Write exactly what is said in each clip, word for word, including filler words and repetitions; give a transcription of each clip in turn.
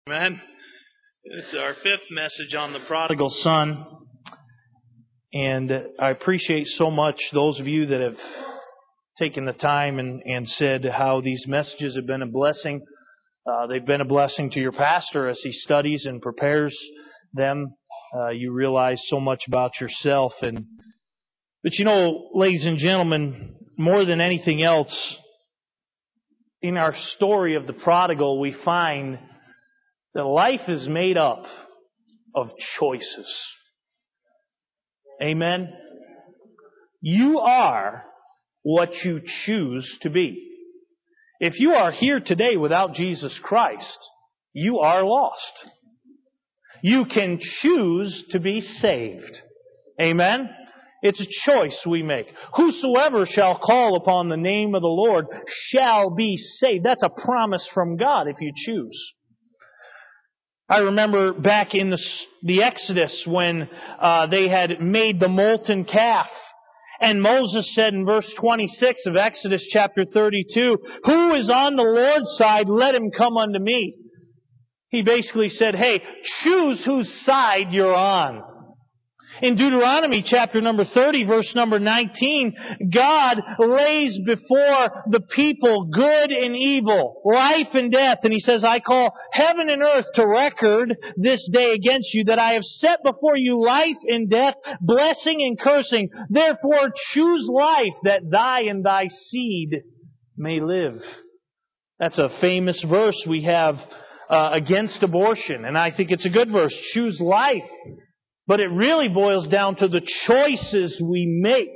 Amen. It's our fifth message on the prodigal son. And I appreciate so much those of you that have taken the time and, and said how these messages have been a blessing. Uh, they've been a blessing to your pastor as he studies and prepares them. Uh, you realize so much about yourself. And But you know, ladies and gentlemen, more than anything else, in our story of the prodigal, we find that life is made up of choices. Amen? You are what you choose to be. If you are here today without Jesus Christ, you are lost. You can choose to be saved. Amen? It's a choice we make. Whosoever shall call upon the name of the Lord shall be saved. That's a promise from God if you choose. I remember back in the, the Exodus when uh, they had made the molten calf. And Moses said in verse twenty-six of Exodus chapter thirty-two, "Who is on the Lord's side, let him come unto me." He basically said, hey, choose whose side you're on. In Deuteronomy chapter number thirty, verse number nineteen, God lays before the people good and evil, life and death. And He says, "I call heaven and earth to record this day against you, that I have set before you life and death, blessing and cursing. Therefore choose life, that thy and thy seed may live." That's a famous verse we have uh, against abortion. And I think it's a good verse. Choose life. But it really boils down to the choices we make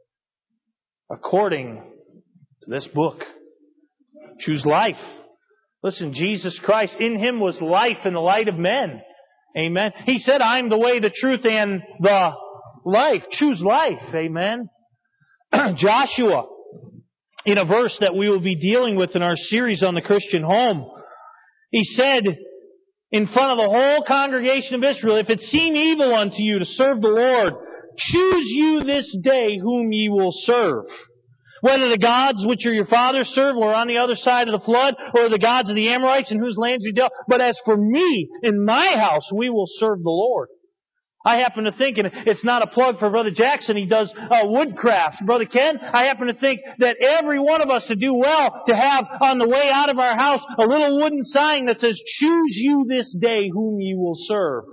according to this book. Choose life. Listen, Jesus Christ, in Him was life and the light of men. Amen. He said, "I am the way, the truth, and the life." Choose life. Amen. Joshua, in a verse that we will be dealing with in our series on the Christian home, he said, in front of the whole congregation of Israel, "If it seem evil unto you to serve the Lord, choose you this day whom ye will serve. Whether the gods which are your fathers serve were on the other side of the flood, or the gods of the Amorites in whose lands we dealt. But as for me, in my house, we will serve the Lord." I happen to think, and it's not a plug for Brother Jackson, he does uh, woodcraft. Brother Ken, I happen to think that every one of us would do well to have on the way out of our house a little wooden sign that says, "Choose you this day whom you will serve."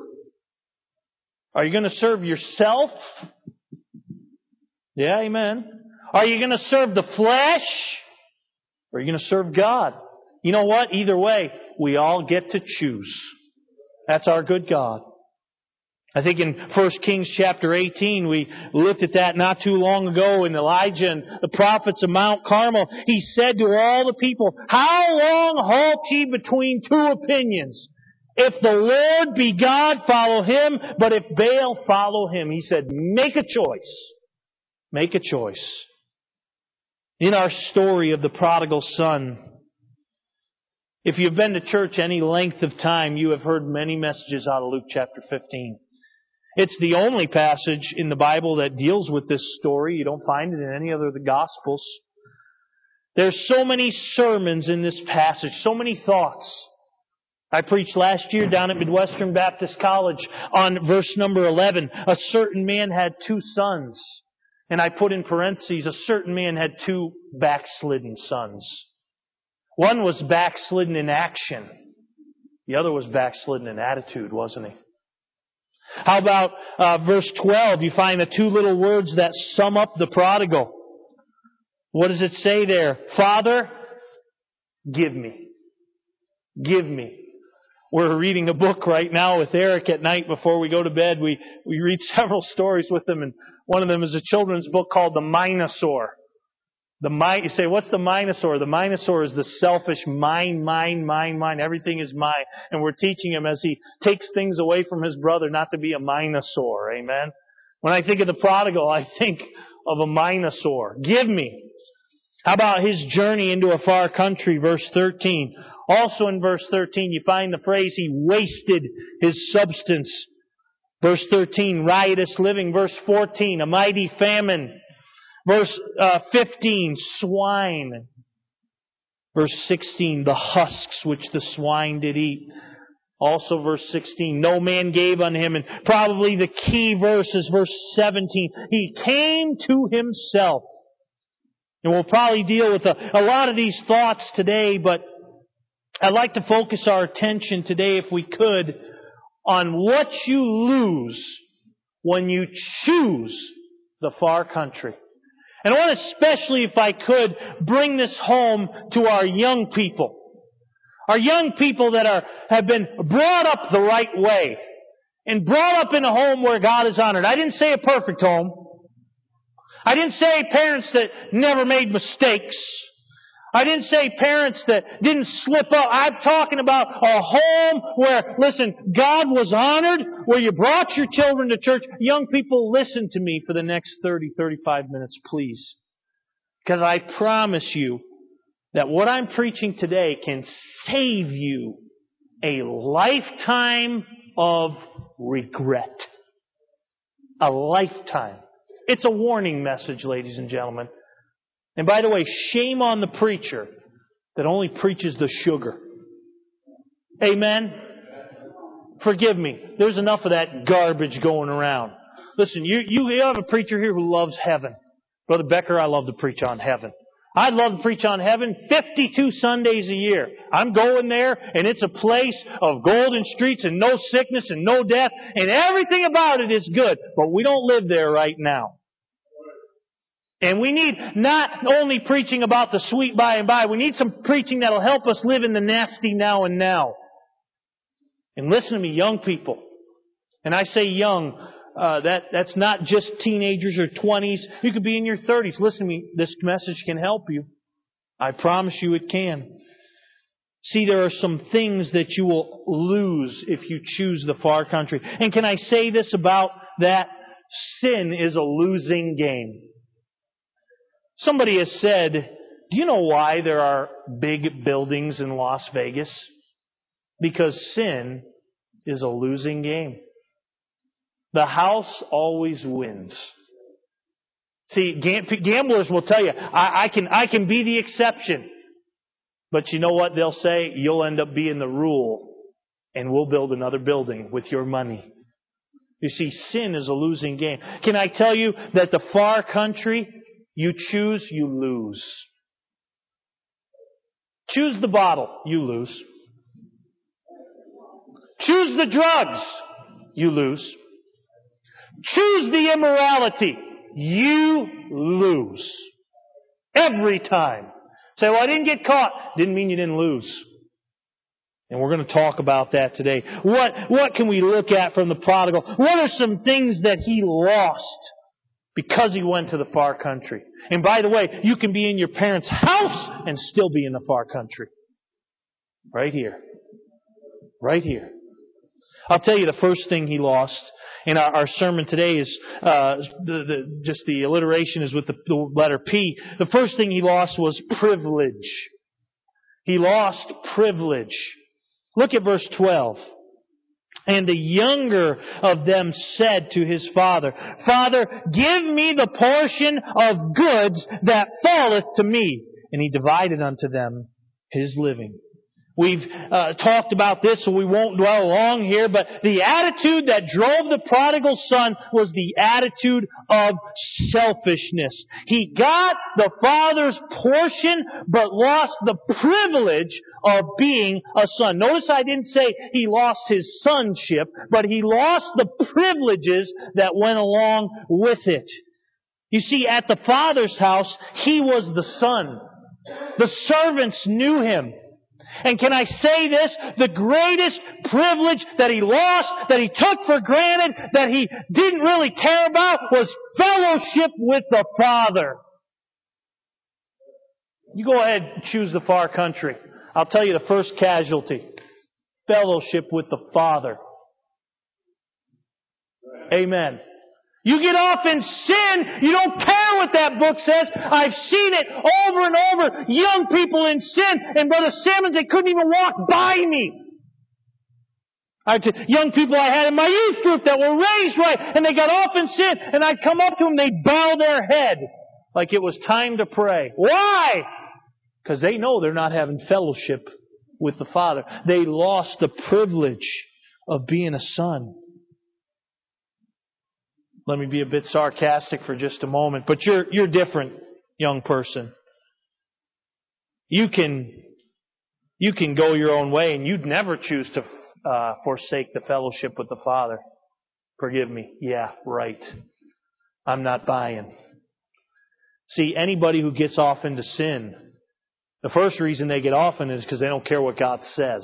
Are you going to serve yourself? Yeah, amen. Are you going to serve the flesh? Or are you going to serve God? You know what? Either way, we all get to choose. That's our good God. I think in First Kings chapter eighteen, we looked at that not too long ago in Elijah and the prophets of Mount Carmel. He said to all the people, "How long halt ye between two opinions? If the Lord be God, follow Him, but if Baal, follow him." He said, make a choice. Make a choice. In our story of the prodigal son, if you've been to church any length of time, you have heard many messages out of Luke chapter fifteen. It's the only passage in the Bible that deals with this story. You don't find it in any other of the Gospels. There's so many sermons in this passage, so many thoughts. I preached last year down at Midwestern Baptist College on verse number eleven. A certain man had two sons. And I put in parentheses, a certain man had two backslidden sons. One was backslidden in action. The other was backslidden in attitude, wasn't he? How about uh, verse twelve? You find the two little words that sum up the prodigal. What does it say there? "Father, give me." Give me. We're reading a book right now with Eric at night before we go to bed. We, we read several stories with him, and one of them is a children's book called The Minosaur. The mi- you say, what's the Minosaur? The Minosaur is the selfish mine, mine, mine, mine. Everything is mine. And we're teaching him as he takes things away from his brother not to be a Minosaur. Amen? When I think of the prodigal, I think of a Minosaur. Give me. How about his journey into a far country, verse thirteen. Also in verse thirteen, you find the phrase, he wasted his substance. Verse thirteen, riotous living. Verse fourteen, a mighty famine. Verse uh, fifteen, swine. Verse sixteen, the husks which the swine did eat. Also verse sixteen, no man gave unto him. And probably the key verse is verse seventeen. He came to himself. And we'll probably deal with a, a lot of these thoughts today, but I'd like to focus our attention today, if we could, on what you lose when you choose the far country. And I want to, especially if I could, bring this home to our young people. Our young people that are have been brought up the right way and brought up in a home where God is honored. I didn't say a perfect home. I didn't say parents that never made mistakes. I didn't say parents that didn't slip up. I'm talking about a home where, listen, God was honored, where you brought your children to church. Young people, listen to me for the next thirty, thirty-five minutes, please. Because I promise you that what I'm preaching today can save you a lifetime of regret. A lifetime. It's a warning message, ladies and gentlemen. And by the way, shame on the preacher that only preaches the sugar. Amen? Forgive me. There's enough of that garbage going around. Listen, you, you have a preacher here who loves heaven. Brother Becker, I love to preach on heaven. I'd love to preach on heaven fifty-two Sundays a year. I'm going there, and it's a place of golden streets and no sickness and no death, and everything about it is good. But we don't live there right now. And we need not only preaching about the sweet by and by, we need some preaching that'll help us live in the nasty now and now. And listen to me, young people. And I say young, uh, that, that's not just teenagers or twenties. You could be in your thirties. Listen to me, this message can help you. I promise you it can. See, there are some things that you will lose if you choose the far country. And can I say this about that? Sin is a losing game. Somebody has said, do you know why there are big buildings in Las Vegas? Because sin is a losing game. The house always wins. See, gamblers will tell you, I, I can I can be the exception. But you know what they'll say? You'll end up being the rule, and we'll build another building with your money. You see, sin is a losing game. Can I tell you that the far country, you choose, you lose. Choose the bottle, you lose. Choose the drugs, you lose. Choose the immorality, you lose. Every time. Say, well, I didn't get caught. Didn't mean you didn't lose. And we're going to talk about that today. What, what can we look at from the prodigal? What are some things that he lost because he went to the far country? And by the way, you can be in your parents' house and still be in the far country. Right here. Right here. I'll tell you the first thing he lost. And our, our sermon today is, uh, the, the, just the alliteration is with the, the letter P. The first thing he lost was privilege. He lost privilege. Look at verse twelve. And the younger of them said to his father, Father, give me the portion of goods that falleth to me. And he divided unto them his living. We've uh, talked about this, so we won't dwell long here, but the attitude that drove the prodigal son was the attitude of selfishness. He got the father's portion, but lost the privilege of being a son. Notice I didn't say he lost his sonship, but he lost the privileges that went along with it. You see, at the father's house, he was the son. The servants knew him. And can I say this? The greatest privilege that he lost, that he took for granted, that he didn't really care about, was fellowship with the Father. You go ahead and choose the far country. I'll tell you the first casualty. Fellowship with the Father. Amen. You get off in sin, you don't care what that book says. I've seen it over and over. Young people in sin, and Brother Simmons, they couldn't even walk by me. I t- young people I had in my youth group that were raised right, and they got off in sin, and I'd come up to them, they'd bow their head like it was time to pray. Why? Because they know they're not having fellowship with the Father. They lost the privilege of being a son. Let me be a bit sarcastic for just a moment, but you're you're different, young person. You can you can go your own way, and you'd never choose to uh, forsake the fellowship with the Father. Forgive me. Yeah, right. I'm not buying. See, anybody who gets off into sin, the first reason they get off in it is because they don't care what God says.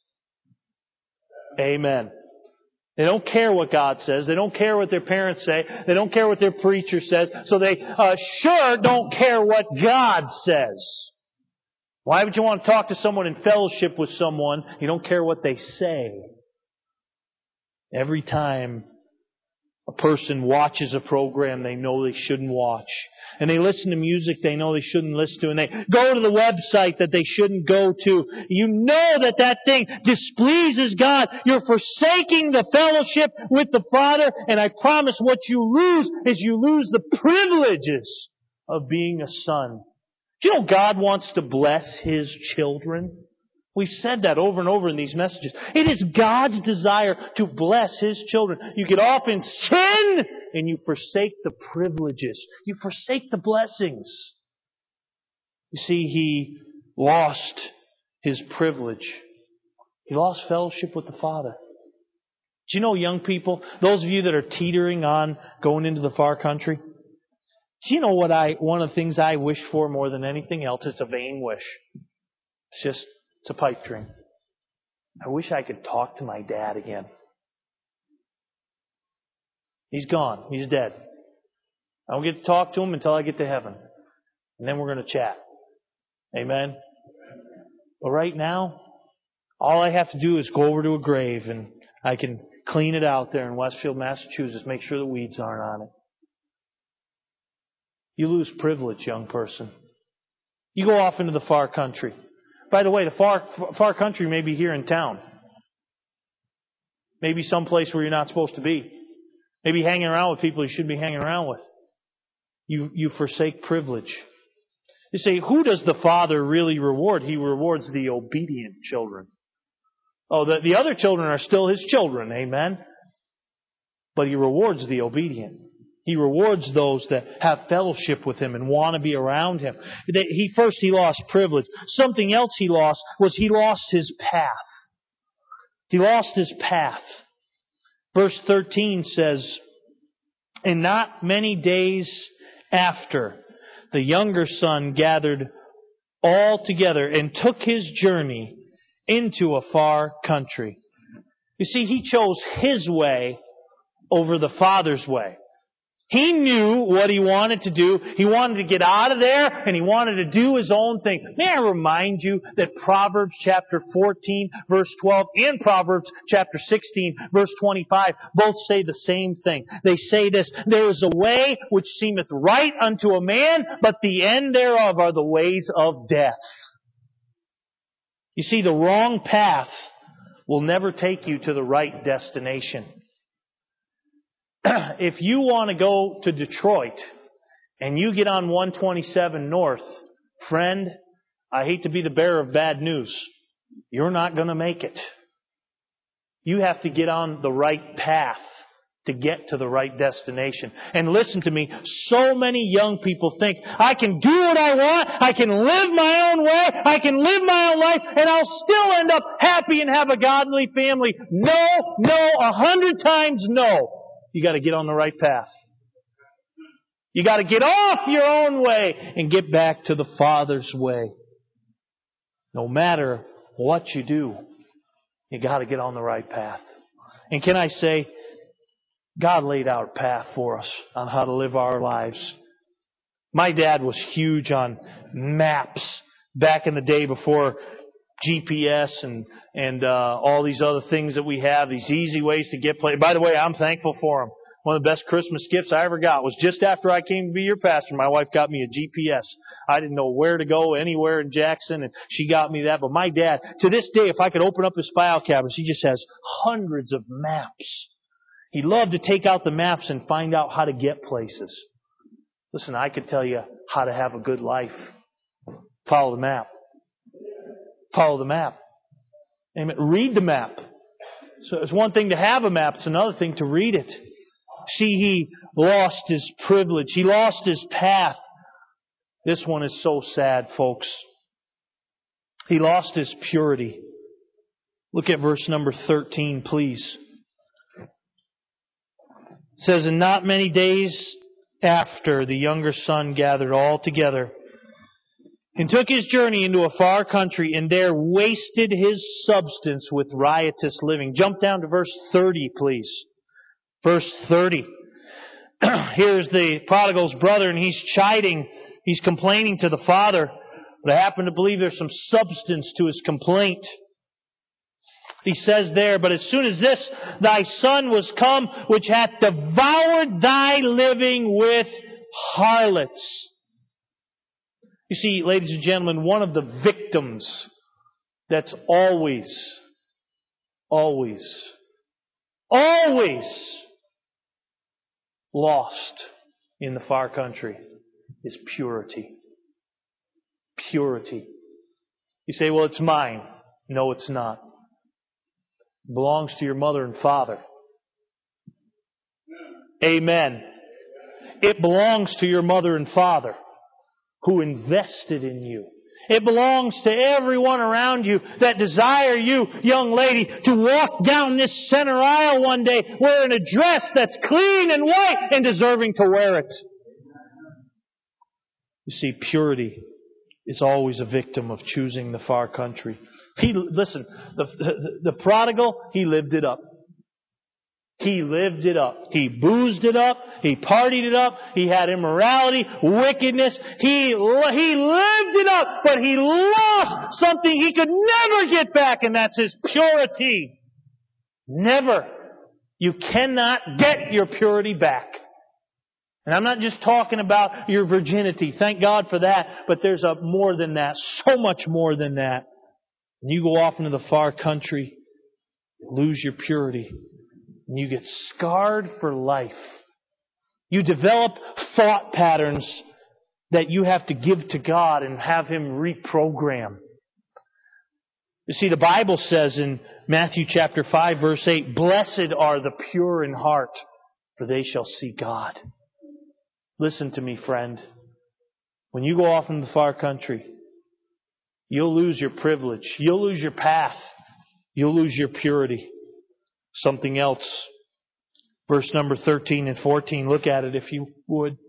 Amen. They don't care what God says. They don't care what their parents say. They don't care what their preacher says. So they uh, sure don't care what God says. Why would you want to talk to someone in fellowship with someone? You don't care what they say. Every time a person watches a program they know they shouldn't watch, and they listen to music they know they shouldn't listen to, and they go to the website that they shouldn't go to, you know that that thing displeases God. You're forsaking the fellowship with the Father, and I promise what you lose is you lose the privileges of being a son. Do you know God wants to bless His children? We've said that over and over in these messages. It is God's desire to bless His children. You get off in sin and you forsake the privileges. You forsake the blessings. You see, He lost His privilege. He lost fellowship with the Father. Do you know, young people, those of you that are teetering on going into the far country, do you know what I, one of the things I wish for more than anything else? It's a vain wish. It's just, it's a pipe dream. I wish I could talk to my dad again. He's gone. He's dead. I don't get to talk to him until I get to heaven. And then we're going to chat. Amen? But right now, all I have to do is go over to a grave and I can clean it out there in Westfield, Massachusetts, make sure the weeds aren't on it. You lose privilege, young person. You go off into the far country. By the way, the far far country may be here in town. Maybe someplace where you're not supposed to be. Maybe hanging around with people you shouldn't be hanging around with. You you forsake privilege. You say, who does the Father really reward? He rewards the obedient children. Oh, the, the other children are still His children, amen? But He rewards the obedient. He rewards those that have fellowship with Him and want to be around Him. He first he lost privilege. Something else he lost was he lost his path. He lost his path. Verse thirteen says, and not many days after, the younger son gathered all together and took his journey into a far country. You see, he chose his way over the Father's way. He knew what he wanted to do. He wanted to get out of there, and he wanted to do his own thing. May I remind you that Proverbs chapter fourteen, verse twelve, and Proverbs chapter sixteen, verse twenty-five, both say the same thing. They say this, there is a way which seemeth right unto a man, but the end thereof are the ways of death. You see, the wrong path will never take you to the right destination. If you want to go to Detroit and you get on one twenty-seven North, friend, I hate to be the bearer of bad news. You're not going to make it. You have to get on the right path to get to the right destination. And listen to me, so many young people think, I can do what I want, I can live my own way, I can live my own life, and I'll still end up happy and have a godly family. No, no, a hundred times no. You got to get on the right path. You got to get off your own way and get back to the Father's way. No matter what you do, you got to get on the right path. And can I say, God laid out a path for us on how to live our lives. My dad was huge on maps back in the day before G P S and and uh, all these other things that we have, these easy ways to get places. By the way, I'm thankful for them. One of the best Christmas gifts I ever got was just after I came to be your pastor. My wife got me a G P S. I didn't know where to go anywhere in Jackson, and she got me that. But my dad, to this day, if I could open up his file cabinets, he just has hundreds of maps. He loved to take out the maps and find out how to get places. Listen, I could tell you how to have a good life. Follow the map. Follow the map. Amen. Read the map. So it's one thing to have a map. It's another thing to read it. See, he lost his privilege. He lost his path. This one is so sad, folks. He lost his purity. Look at verse number thirteen, please. It says, and not many days after, the younger son gathered all together and took his journey into a far country, and there wasted his substance with riotous living. Jump down to verse thirty, please. Verse thirty. Here's the prodigal's brother, and he's chiding, he's complaining to the father. But I happen to believe there's some substance to his complaint. He says there, but as soon as this thy son was come, which hath devoured thy living with harlots. You see, ladies and gentlemen, one of the victims that's always, always, always lost in the far country is purity. Purity. You say, well, it's mine. No, it's not. It belongs to your mother and father. Amen. It belongs to your mother and father who invested in you. It belongs to everyone around you that desire you, young lady, to walk down this center aisle one day wearing a dress that's clean and white and deserving to wear it. You see, purity is always a victim of choosing the far country. He, listen, the, the, the prodigal, he lived it up. He lived it up. He boozed it up. He partied it up. He had immorality, wickedness. He, he lived it up, but he lost something he could never get back, and that's his purity. Never. You cannot get your purity back. And I'm not just talking about your virginity. Thank God for that. But there's a more than that. So much more than that. When you go off into the far country, you lose your purity. And you get scarred for life. You develop thought patterns that you have to give to God and have Him reprogram. You see, the Bible says in Matthew chapter five, verse eight, blessed are the pure in heart, for they shall see God. Listen to me, friend. When you go off into the far country, you'll lose your privilege. You'll lose your path. You'll lose your purity. Something else. Verse number thirteen and fourteen. Look at it if you would. It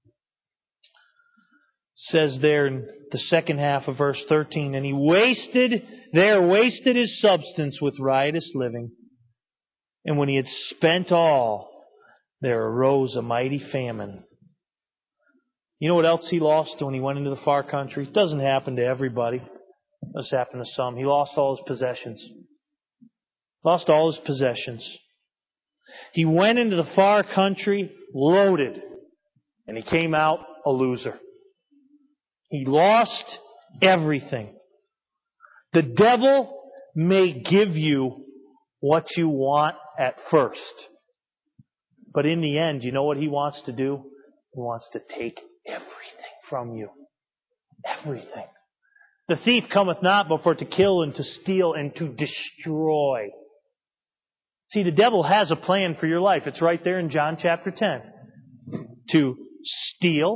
says there in the second half of verse thirteen, and he wasted, there wasted his substance with riotous living. And when he had spent all, there arose a mighty famine. You know what else he lost when he went into the far country? It doesn't happen to everybody. It does happen to some. He lost all his possessions. Lost all his possessions. He went into the far country loaded, and he came out a loser. He lost everything. The devil may give you what you want at first, but in the end, you know what he wants to do? He wants to take everything from you. Everything. The thief cometh not but for to kill and to steal and to destroy. See, the devil has a plan for your life. It's right there in John chapter ten. To steal,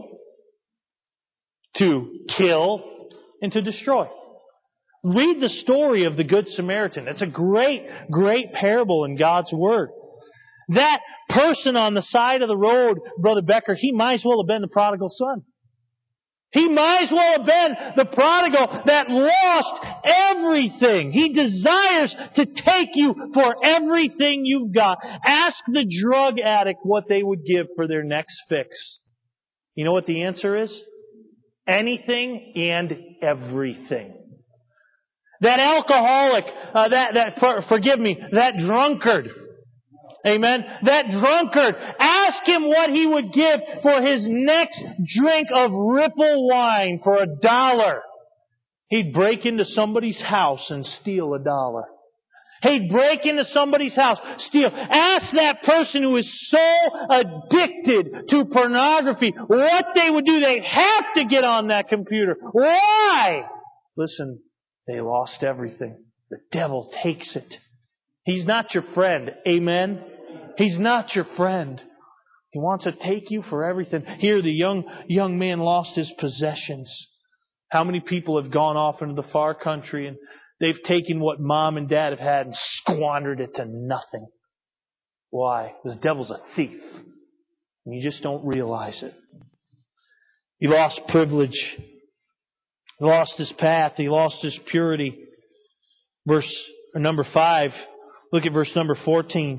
to kill, and to destroy. Read the story of the Good Samaritan. It's a great, great parable in God's Word. That person on the side of the road, Brother Becker, he might as well have been the prodigal son. He might as well have been the prodigal that lost everything. He desires to take you for everything you've got. Ask the drug addict what they would give for their next fix. You know what the answer is? Anything and everything. That alcoholic, uh, that, that, for, forgive me, that drunkard, amen, that drunkard, ask him what he would give for his next drink of Ripple wine for a dollar. He'd break into somebody's house and steal a dollar. He'd break into somebody's house, steal. Ask that person who is so addicted to pornography what they would do. They have to get on that computer. Why? Listen, they lost everything. The devil takes it. He's not your friend. Amen? He's not your friend. He wants to take you for everything. Here, the young young man lost his possessions. How many people have gone off into the far country and they've taken what mom and dad have had and squandered it to nothing? Why? Because the devil's a thief. And you just don't realize it. He lost privilege. He lost his path. He lost his purity. Verse or number five. Look at verse number fourteen.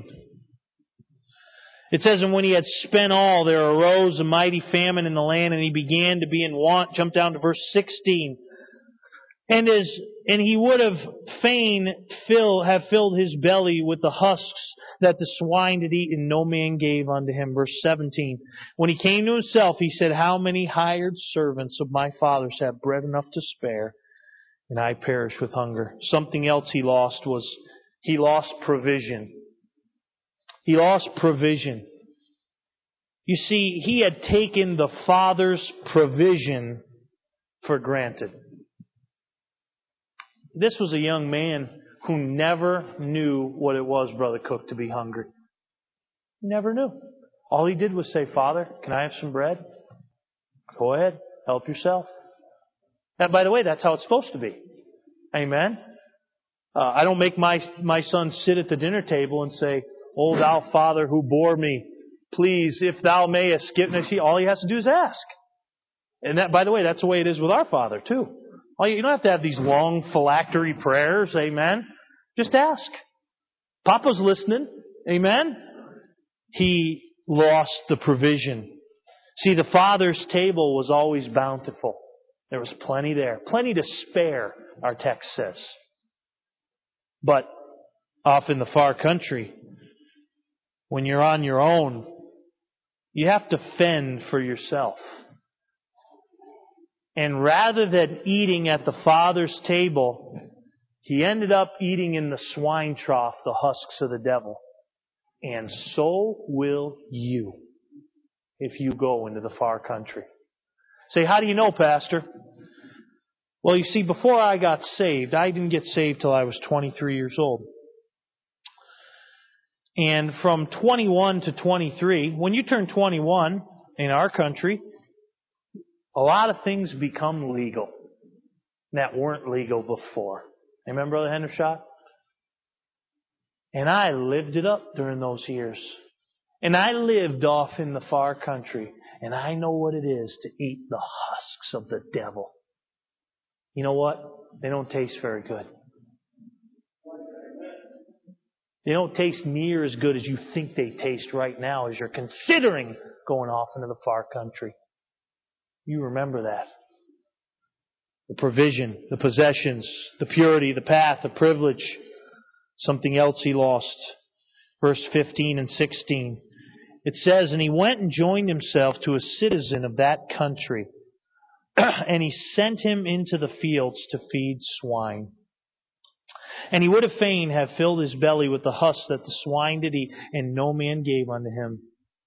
It says, and when he had spent all, there arose a mighty famine in the land, and he began to be in want. Jump down to verse sixteen. And as and he would have fain fill have filled his belly with the husks that the swine did eat, and no man gave unto him. Verse seventeen. When he came to himself, he said, how many hired servants of my father's have bread enough to spare, and I perish with hunger? Something else he lost was he lost provision. He lost provision. You see, he had taken the Father's provision for granted. This was a young man who never knew what it was, Brother Cook, to be hungry. He never knew. All he did was say, Father, can I have some bread? Go ahead. Help yourself. And by the way, that's how it's supposed to be. Amen? Uh, I don't make my, my son sit at the dinner table and say, O thou Father who bore me, please, if thou mayest give me. See, all he has to do is ask. And that, by the way, that's the way it is with our Father, too. You don't have to have these long phylactery prayers, amen? Just ask. Papa's listening, amen? He lost the provision. See, the Father's table was always bountiful. There was plenty there. Plenty to spare, our text says. But off in the far country, when you're on your own, you have to fend for yourself. And rather than eating at the Father's table, he ended up eating in the swine trough, the husks of the devil. And so will you if you go into the far country. Say, how do you know, Pastor? Well, you see, before I got saved, I didn't get saved till I was twenty-three years old. And from twenty-one to twenty-three, when you turn twenty-one in our country, a lot of things become legal that weren't legal before. Remember, Brother Hendershot? And I lived it up during those years. And I lived off in the far country. And I know what it is to eat the husks of the devil. You know what? They don't taste very good. They don't taste near as good as you think they taste right now as you're considering going off into the far country. You remember that. The provision, the possessions, the purity, the path, the privilege. Something else he lost. Verse fifteen and sixteen. It says, and he went and joined himself to a citizen of that country, and he sent him into the fields to feed swine. And he would have fain have filled his belly with the husks that the swine did eat, and no man gave unto him.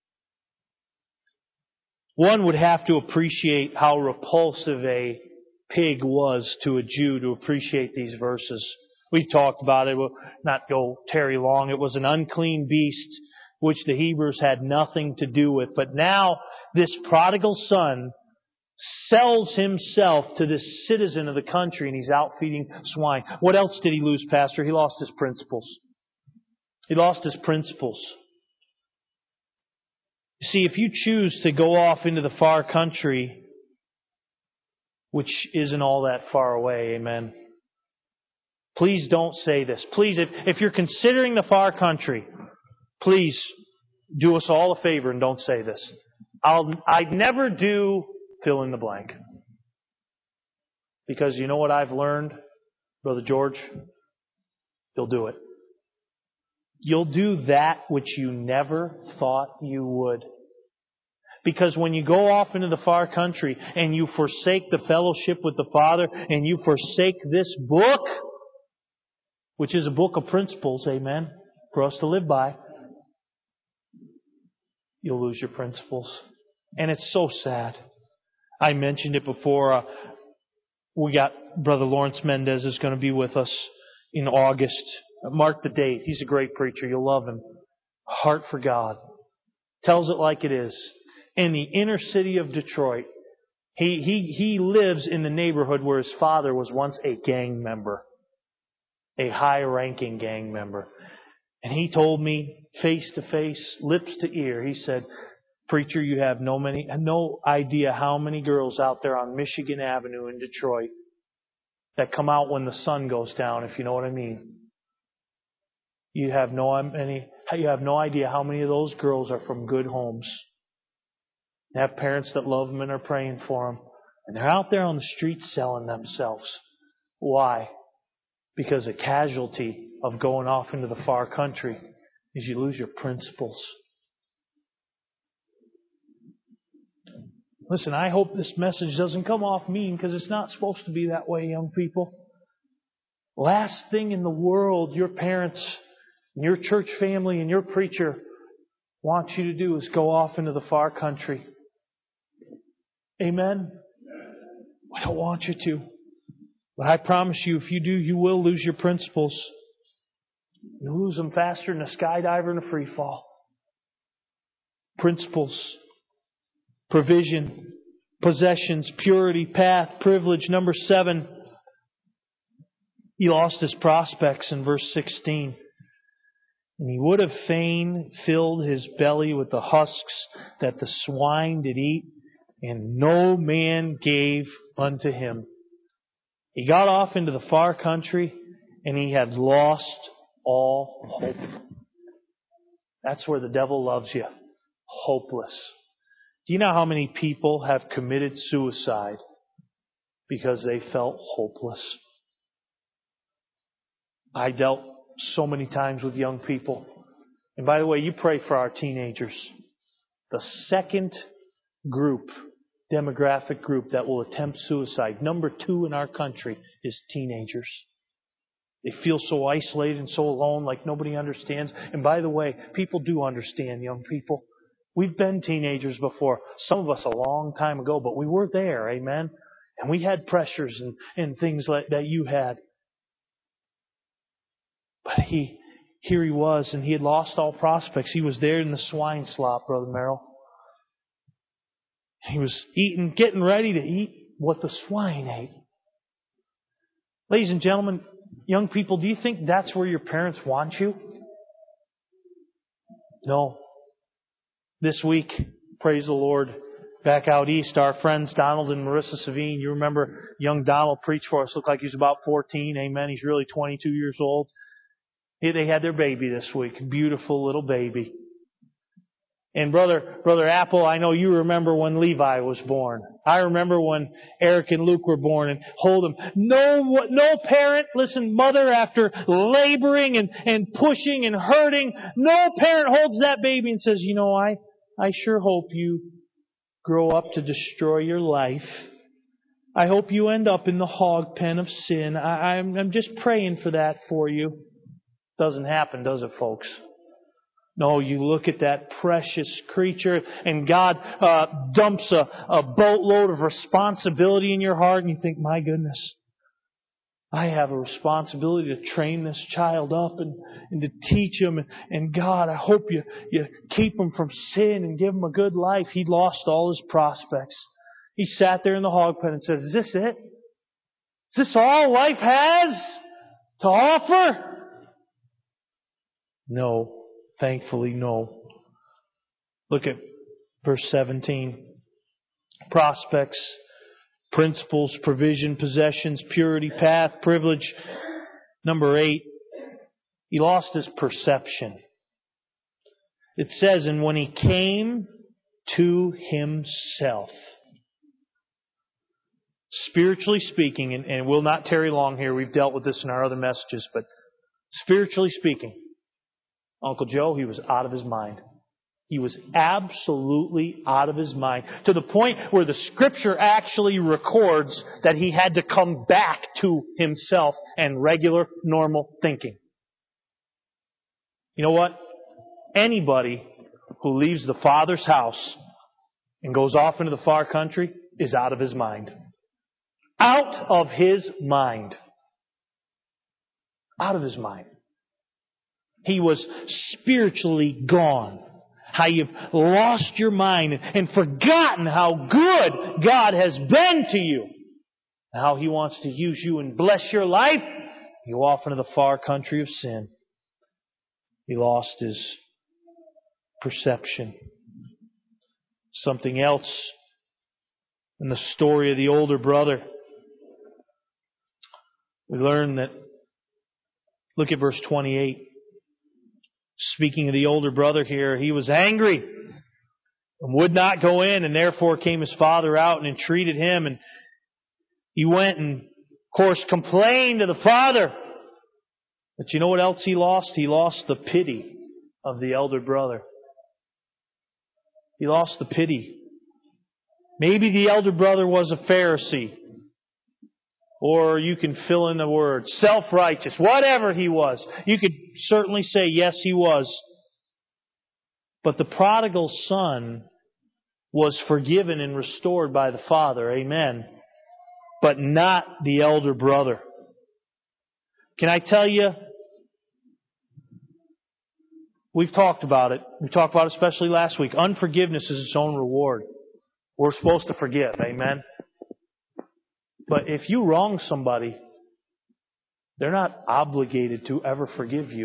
One would have to appreciate how repulsive a pig was to a Jew to appreciate these verses. We've talked about it. We'll not go tarry long. It was an unclean beast which the Hebrews had nothing to do with. But now this prodigal son sells himself to this citizen of the country, and he's out feeding swine. What else did he lose, Pastor? He lost his principles. He lost his principles. You see, if you choose to go off into the far country, which isn't all that far away, amen. Please don't say this. Please, if, if you're considering the far country, please do us all a favor and don't say this. I'll, I'd never do fill in the blank. Because you know what I've learned, Brother George? You'll do it. You'll do that which you never thought you would. Because when you go off into the far country and you forsake the fellowship with the Father and you forsake this book, which is a book of principles, amen, for us to live by, you'll lose your principles. And it's so sad. I mentioned it before. Uh, we got Brother Lawrence Mendez is going to be with us in August. Mark the date. He's a great preacher. You'll love him. Heart for God. Tells it like it is. In the inner city of Detroit, he, he, he lives in the neighborhood where his father was once a gang member. A high-ranking gang member. And he told me, face to face, lips to ear, he said, "Preacher, you have no many, no idea how many girls out there on Michigan Avenue in Detroit that come out when the sun goes down, if you know what I mean. You have no any, you have no idea how many of those girls are from good homes. They have parents that love them and are praying for them. And they're out there on the streets selling themselves. Why? Because a casualty of going off into the far country is you lose your principles." Listen, I hope this message doesn't come off mean, because it's not supposed to be that way, young people. Last thing in the world your parents, and your church family, and your preacher want you to do is go off into the far country. Amen? I don't want you to. But I promise you, if you do, you will lose your principles. You'll lose them faster than a skydiver in a free fall. Principles. Provision. Possessions. Purity. Path. Privilege. Number seven. He lost his prospects in verse sixteen. "And he would have fain filled his belly with the husks that the swine did eat, and no man gave unto him." He got off into the far country, and he had lost all hope. That's where the devil loves you. Hopeless. Do you know how many people have committed suicide because they felt hopeless? I dealt so many times with young people. And by the way, you pray for our teenagers. The second group, demographic group that will attempt suicide, number two in our country, is teenagers. They feel so isolated and so alone, like nobody understands. And by the way, people do understand, young people. We've been teenagers before. Some of us a long time ago, but we were there, amen? And we had pressures and, and things like that you had. But he, here he was, and he had lost all prospects. He was there in the swine slop, Brother Merrill. He was eating, getting ready to eat what the swine ate. Ladies and gentlemen, young people, do you think that's where your parents want you? No. This week, praise the Lord, back out east, our friends Donald and Marissa Savine, you remember young Donald preached for us, looked like he was about fourteen, amen, he's really twenty-two years old. They had their baby this week, beautiful little baby. And brother, brother Apple, I know you remember when Levi was born. I remember when Eric and Luke were born, and hold them. No, no parent, listen, mother, after laboring and, and pushing and hurting, no parent holds that baby and says, "You know, I, I sure hope you grow up to destroy your life. I hope you end up in the hog pen of sin. I, I'm, I'm just praying for that for you." Doesn't happen, does it, folks? No, you look at that precious creature, and God uh, dumps a, a boatload of responsibility in your heart, and you think, my goodness, I have a responsibility to train this child up and, and to teach him. And, and God, I hope you, you keep him from sin and give him a good life. He lost all his prospects. He sat there in the hog pen and said, "Is this it? Is this all life has to offer?" No. Thankfully, no. Look at verse seventeen. Prospects, principles, provision, possessions, purity, path, privilege. Number eight, he lost his perception. It says, "And when he came to himself." Spiritually speaking, and, and we'll not tarry long here, we've dealt with this in our other messages, but spiritually speaking, Uncle Joe, he was out of his mind. He was absolutely out of his mind. To the point where the Scripture actually records that he had to come back to himself and regular, normal thinking. You know what? Anybody who leaves the Father's house and goes off into the far country is out of his mind. Out of his mind. Out of his mind. He was spiritually gone. How you've lost your mind and forgotten how good God has been to you. How He wants to use you and bless your life. You off into the far country of sin. He lost his perception. Something else in the story of the older brother. We learn that, look at verse twenty-eight. Speaking of the older brother here, he was angry and would not go in, and therefore came his father out and entreated him, and he went and, of course, complained to the father. But you know what else he lost? He lost the pity of the elder brother. He lost the pity. Maybe the elder brother was a Pharisee. Or you can fill in the word, self-righteous, whatever he was. You could certainly say, yes, he was. But the prodigal son was forgiven and restored by the father. Amen. But not the elder brother. Can I tell you, we've talked about it. We talked about it especially last week. Unforgiveness is its own reward. We're supposed to forgive. Amen. But if you wrong somebody, they're not obligated to ever forgive you.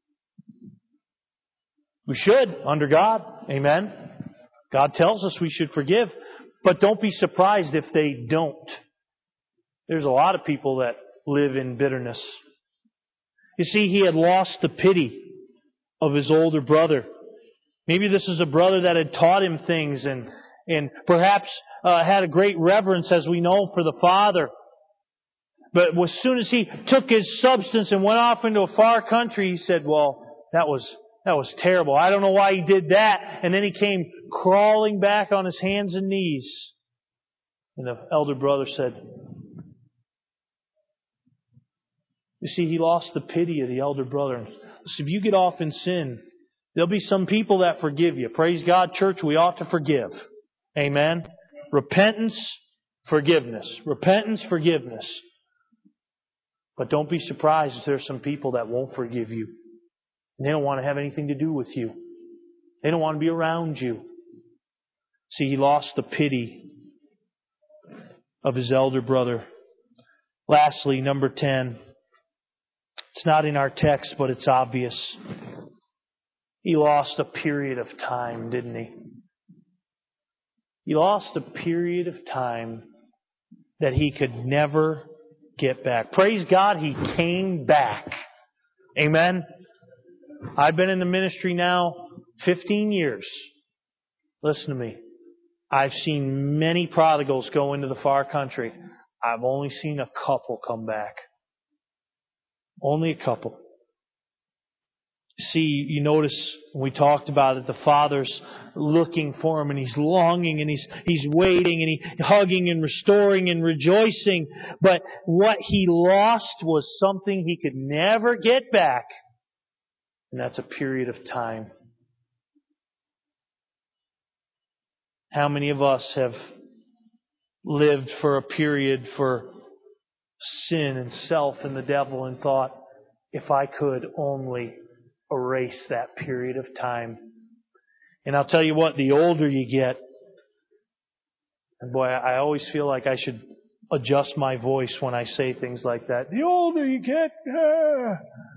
We should, under God. Amen. God tells us we should forgive. But don't be surprised if they don't. There's a lot of people that live in bitterness. You see, he had lost the pity of his older brother. Maybe this is a brother that had taught him things and And perhaps uh, had a great reverence, as we know, for the father. But as soon as he took his substance and went off into a far country, he said, well, that was that was terrible. I don't know why he did that. And then he came crawling back on his hands and knees. And the elder brother said, you see, he lost the pity of the elder brother. So if you get off in sin, there'll be some people that forgive you. Praise God, church, we ought to forgive. Amen. Repentance, forgiveness. Repentance, forgiveness. But don't be surprised if there's some people that won't forgive you. And they don't want to have anything to do with you. They don't want to be around you. See, he lost the pity of his elder brother. Lastly, number ten. It's not in our text, but it's obvious. He lost a period of time, didn't he? He lost a period of time that he could never get back. Praise God, he came back. Amen. I've been in the ministry now fifteen years. Listen to me. I've seen many prodigals go into the far country. I've only seen a couple come back. Only a couple. See, you notice when we talked about it, the Father's looking for him and he's longing and he's he's waiting and he's hugging and restoring and rejoicing. But what he lost was something he could never get back. And that's a period of time. How many of us have lived for a period for sin and self and the devil and thought, if I could only erase that period of time. And I'll tell you what, the older you get, and boy, I always feel like I should adjust my voice when I say things like that. The older you get, uh,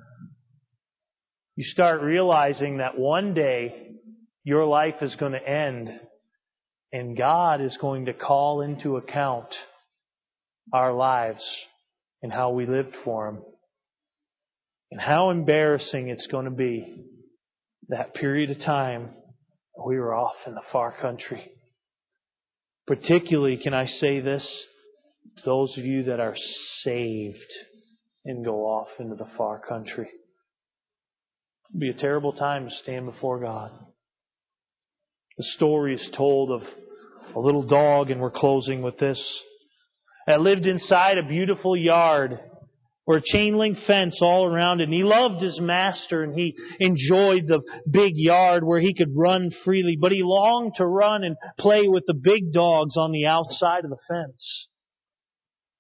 you start realizing that one day your life is going to end and God is going to call into account our lives and how we lived for Him. And how embarrassing it's going to be that period of time we were off in the far country. Particularly, can I say this, to those of you that are saved and go off into the far country. It'll be a terrible time to stand before God. The story is told of a little dog, and we're closing with this, that lived inside a beautiful yard or a chain link fence all around it. And he loved his master and he enjoyed the big yard where he could run freely. But he longed to run and play with the big dogs on the outside of the fence.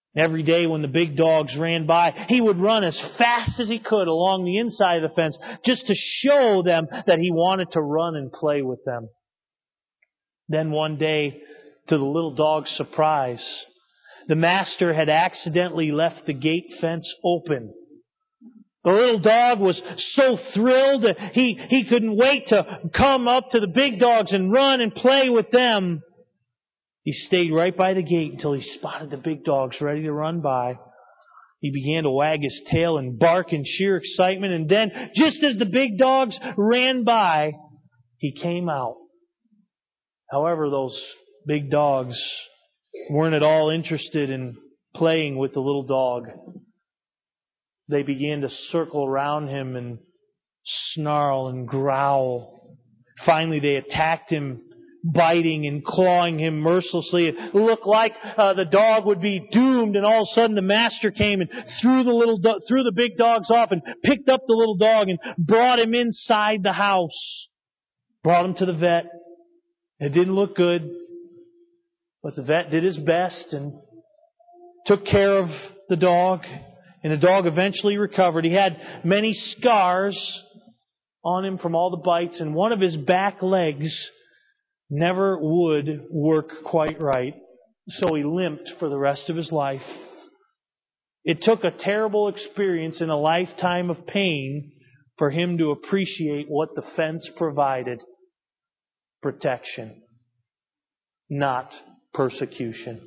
Every day when the big dogs ran by, he would run as fast as he could along the inside of the fence just to show them that he wanted to run and play with them. Then one day, to the little dog's surprise, the master had accidentally left the gate fence open. The little dog was so thrilled that he, he couldn't wait to come up to the big dogs and run and play with them. He stayed right by the gate until he spotted the big dogs ready to run by. He began to wag his tail and bark in sheer excitement, and then, just as the big dogs ran by, he came out. However, those big dogs weren't at all interested in playing with the little dog. They began to circle around him and snarl and growl. Finally, they attacked him, biting and clawing him mercilessly. It looked like uh, the dog would be doomed, and all of a sudden the master came and threw the little do- threw the big dogs off and picked up the little dog and brought him inside the house. Brought him to the vet. It didn't look good, but the vet did his best and took care of the dog, and the dog eventually recovered. He had many scars on him from all the bites, and one of his back legs never would work quite right, so he limped for the rest of his life. It took a terrible experience and a lifetime of pain for him to appreciate what the fence provided. Protection, not persecution.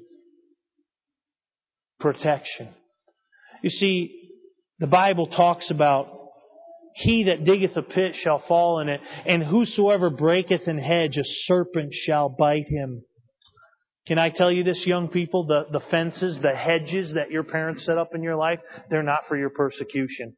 Protection. You see, the Bible talks about he that diggeth a pit shall fall in it, and whosoever breaketh an hedge, a serpent shall bite him. Can I tell you this, young people? The, the fences, the hedges that your parents set up in your life, they're not for your persecution.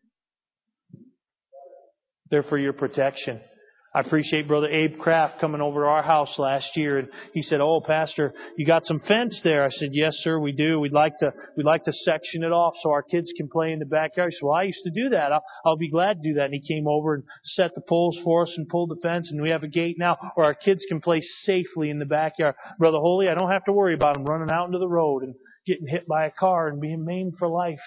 They're for your protection. I appreciate Brother Abe Kraft coming over to our house last year, and he said, "Oh, Pastor, you got some fence there?" I said, "Yes, sir, we do. We'd like to we'd like to section it off so our kids can play in the backyard." He said, "Well, I used to do that. I'll, I'll be glad to do that." And he came over and set the poles for us and pulled the fence, and we have a gate now where our kids can play safely in the backyard. Brother Holy, I don't have to worry about them running out into the road and getting hit by a car and being maimed for life.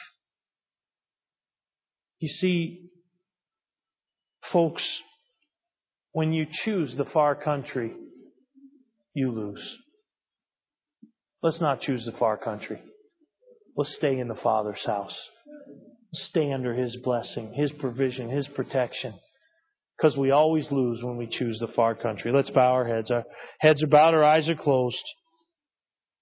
You see, folks, when you choose the far country, you lose. Let's not choose the far country. Let's stay in the Father's house. Stay under His blessing, His provision, His protection. Because we always lose when we choose the far country. Let's bow our heads. Our heads are bowed, our eyes are closed.